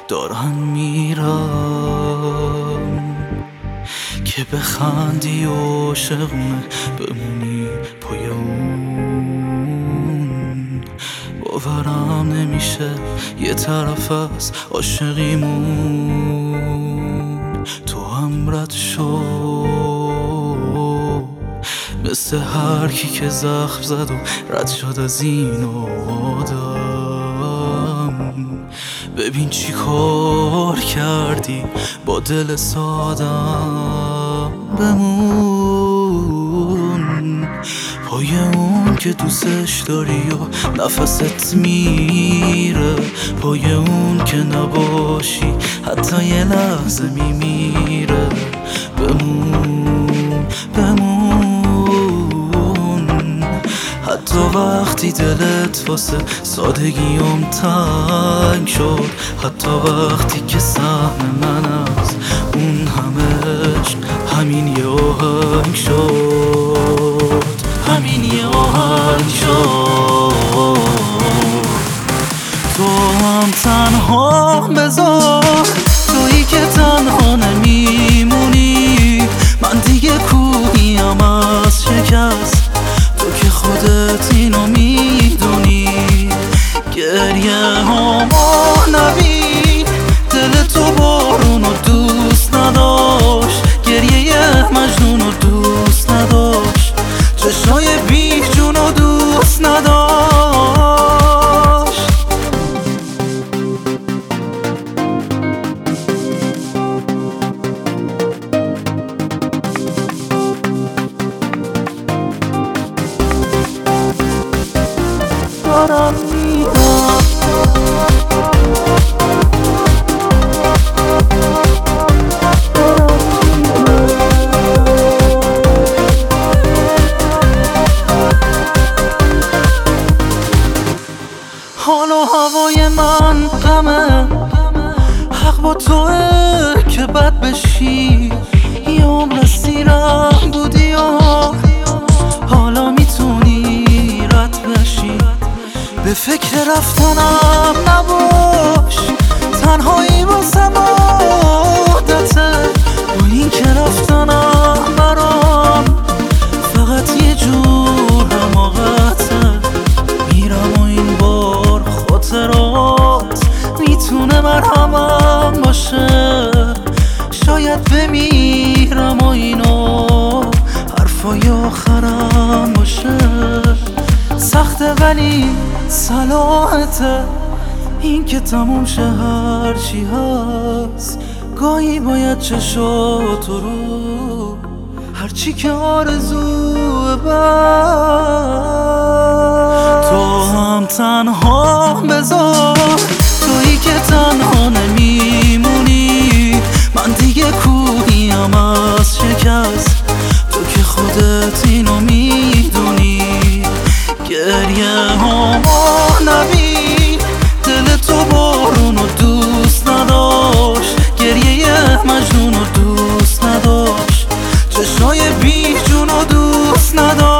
دارم میرم که بخندی و عاشقونه بمونی پای اون. باورم نمیشه یه طرف از عاشقیمون تو هم رد شو، مثل هر کی که زخم زد و رد شد از این آدم. ببین چی کار کردی با دل سادم، بمون پای اون که دوستش داری و نفست میره، پای اون که نباشی حتی یه لحظه میمیره. بمون بمون حتی وقتی دلت واسه سادگیم تنگ شد، حتی وقتی که سهم من از اون همش همین یه آهنگ شد، همین یه آهنگ شد. تو هم تنها بذار، تویی که تنها نمیمونی، من دیگه کوهیم از شکست، تو که خودت اینو میدونی. گریه هامو نبین، دل تو بارونو دوست نداشت، گریه مجنونو دوست نداشت، چشای بی جونو دوست نداشت. دارم میرم حال و هوای من غمه، حق با توه که بد بشی. یه عمر سیرم بودی و حالا میتونی رد بشی. به فکر رفتنم نباش، تنهایی واسم عادته، با این که رفتنم برام فقط یه جور حماقته. میرم و این بار خاطرات میتونه مرهمم باشه، شاید بمیرم و اینو حرفای آخرم باشه. سخته ولی صلاحته، این که تموم شه هرچی هست. گاهی باید چشاتو رو هرچی که آرزوه بس. تو هم تنها بذار، تویی که تنها نمیمونی، من دیگه کوهیم از شکست، تو که خودت اینو میدونی. گریه هامو نبین، دل تو بارونو دوست نداشت، گریه مجنونو دوست نداشت، چشای بی جونو دوست نداشت.